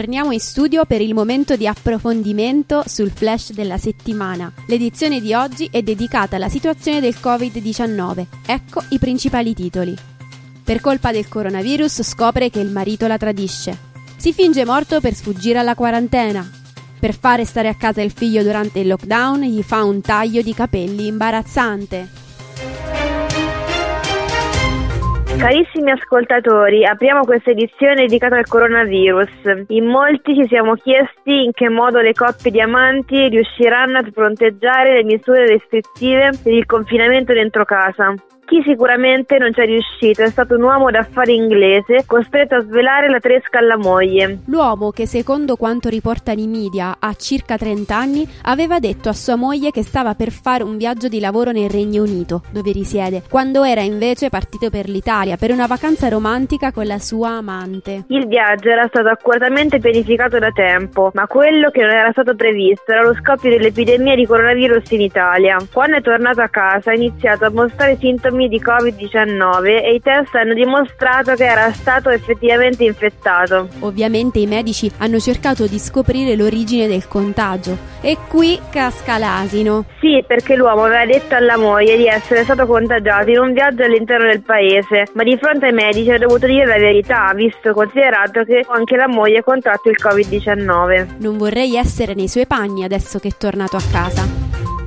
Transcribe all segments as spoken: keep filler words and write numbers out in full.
torniamo in studio per il momento di approfondimento sul flash della settimana. L'edizione di oggi è dedicata alla situazione del covid diciannove. Ecco i principali titoli. Per colpa del coronavirus scopre che il marito la tradisce. Si finge morto per sfuggire alla quarantena. Per fare stare a casa il figlio durante il lockdown gli fa un taglio di capelli imbarazzante. Carissimi ascoltatori, apriamo questa edizione dedicata al coronavirus. In molti ci siamo chiesti in che modo le coppie di amanti riusciranno a fronteggiare le misure restrittive per il confinamento dentro casa. Chi sicuramente non ci è riuscito è stato un uomo d'affari inglese costretto a svelare la tresca alla moglie. L'uomo, che secondo quanto riportano i media ha circa trenta anni, aveva detto a sua moglie che stava per fare un viaggio di lavoro nel Regno Unito, dove risiede, quando era invece partito per l'Italia per una vacanza romantica con la sua amante. Il viaggio era stato accuratamente pianificato da tempo, ma quello che non era stato previsto era lo scoppio dell'epidemia di coronavirus in Italia. Quando è tornato a casa ha iniziato a mostrare sintomi di covid diciannove e i test hanno dimostrato che era stato effettivamente infettato. Ovviamente i medici hanno cercato di scoprire l'origine del contagio e qui casca l'asino. Sì, perché l'uomo aveva detto alla moglie di essere stato contagiato in un viaggio all'interno del paese, ma di fronte ai medici ha dovuto dire la verità, visto considerato che anche la moglie ha contratto il covid diciannove. Non vorrei essere nei suoi panni adesso che è tornato a casa.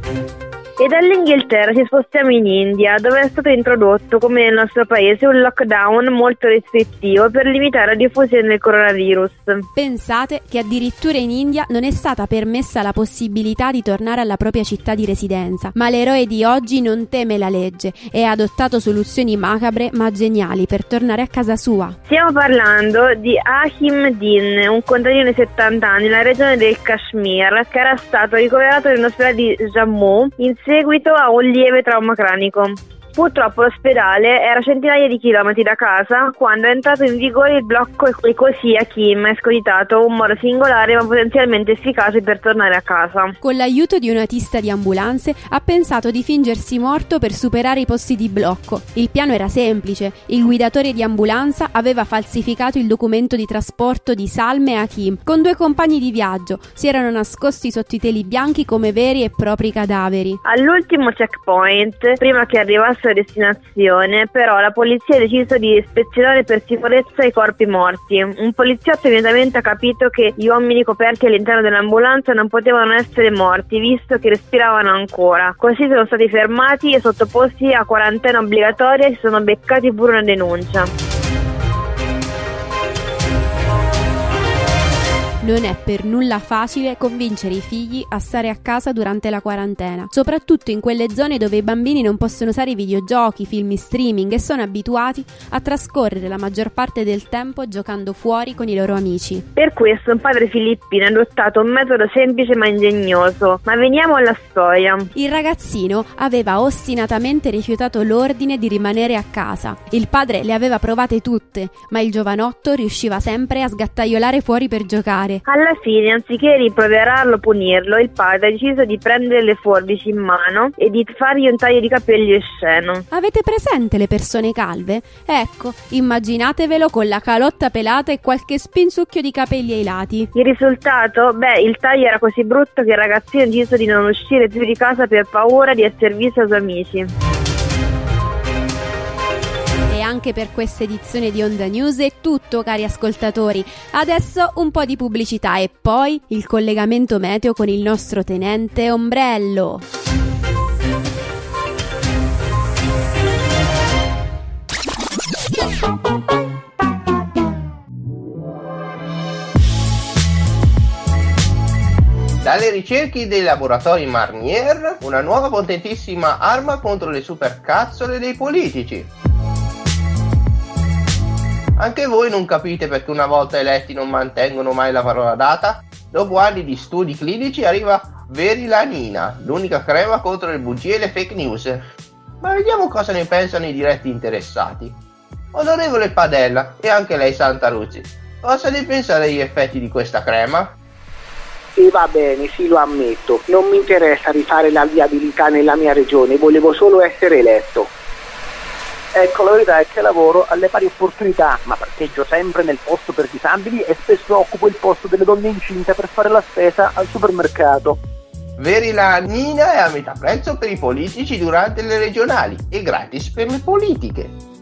E dall'Inghilterra ci spostiamo in India, dove è stato introdotto, come nel nostro paese, un lockdown molto restrittivo per limitare la diffusione del coronavirus. Pensate che addirittura in India non è stata permessa la possibilità di tornare alla propria città di residenza, ma l'eroe di oggi non teme la legge e ha adottato soluzioni macabre ma geniali per tornare a casa sua. Stiamo parlando di Ahim Din, un contadino di settanta anni nella regione del Kashmir, che era stato ricoverato nell'ospedale di Jammu in seguito a un lieve trauma cranico. Purtroppo l'ospedale era centinaia di chilometri da casa quando è entrato in vigore il blocco e così Hakim è scoditato un modo singolare ma potenzialmente efficace per tornare a casa. Con l'aiuto di un autista di ambulanze ha pensato di fingersi morto per superare i posti di blocco. Il piano era semplice: il guidatore di ambulanza aveva falsificato il documento di trasporto di Salme e Hakim con due compagni di viaggio, si erano nascosti sotto i teli bianchi come veri e propri cadaveri. All'ultimo checkpoint, prima che arrivasse a destinazione, però la polizia ha deciso di ispezionare per sicurezza i corpi morti. Un poliziotto immediatamente ha capito che gli uomini coperti all'interno dell'ambulanza non potevano essere morti, visto che respiravano ancora. Così sono stati fermati e sottoposti a quarantena obbligatoria e si sono beccati pure una denuncia. Non è per nulla facile convincere i figli a stare a casa durante la quarantena, soprattutto in quelle zone dove i bambini non possono usare videogiochi, film in streaming e sono abituati a trascorrere la maggior parte del tempo giocando fuori con i loro amici. Per questo un padre filippino ha adottato un metodo semplice ma ingegnoso. Ma veniamo alla storia. Il ragazzino aveva ostinatamente rifiutato l'ordine di rimanere a casa. Il padre le aveva provate tutte, ma il giovanotto riusciva sempre a sgattaiolare fuori per giocare. Alla fine, anziché rimproverarlo o punirlo, il padre ha deciso di prendere le forbici in mano e di fargli un taglio di capelli osceno. Avete presente le persone calve? Ecco, immaginatevelo con la calotta pelata e qualche spinsucchio di capelli ai lati. Il risultato? Beh, il taglio era così brutto che il ragazzino ha deciso di non uscire più di casa per paura di essere visto ai suoi amici. E anche per questa edizione di Onda News è tutto, cari ascoltatori. Adesso un po' di pubblicità e poi il collegamento meteo con il nostro tenente Ombrello. Dalle ricerche dei laboratori Marnier, una nuova potentissima arma contro le supercazzole dei politici. Anche voi non capite perché una volta eletti non mantengono mai la parola data? Dopo anni di studi clinici arriva Verilanina, l'unica crema contro le bugie e le fake news. Ma vediamo cosa ne pensano i diretti interessati. Onorevole Padella e anche lei Santaruzzi, cosa ne pensate degli effetti di questa crema? Sì, va bene, sì, lo ammetto. Non mi interessa rifare la viabilità nella mia regione, volevo solo essere eletto. Ecco, la verità è che lavoro alle pari opportunità, ma parcheggio sempre nel posto per disabili e spesso occupo il posto delle donne incinte per fare la spesa al supermercato. Verilanina è a metà prezzo per i politici durante le regionali e gratis per le politiche.